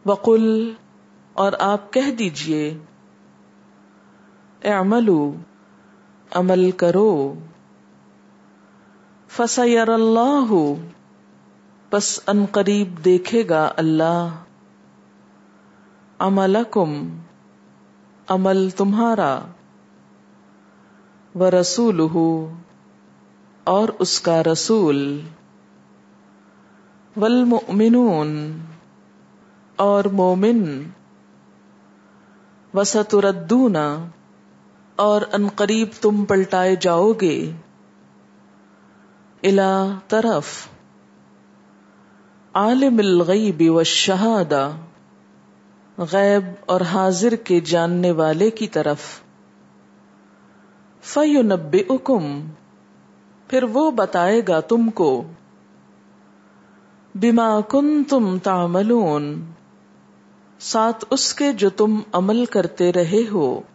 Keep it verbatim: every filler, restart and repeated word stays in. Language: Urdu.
وقل، اور آپ کہہ دیجئے، اعملوا، عمل کرو، فسیر اللہ، پس ان قریب دیکھے گا اللہ، عملکم، عمل تمہارا، ورسولہ، اور اس کا رسول، والمؤمنون، اور مومن، وستردون، اور ان قریب تم پلٹائے جاؤ گے، الی، طرف، عالم الغیب والشہادہ، غیب اور حاضر کے جاننے والے کی طرف، فَيُنَبِّئُكُمْ، پھر وہ بتائے گا تم کو، بما کنتم تعملون، ساتھ اس کے جو تم عمل کرتے رہے ہو،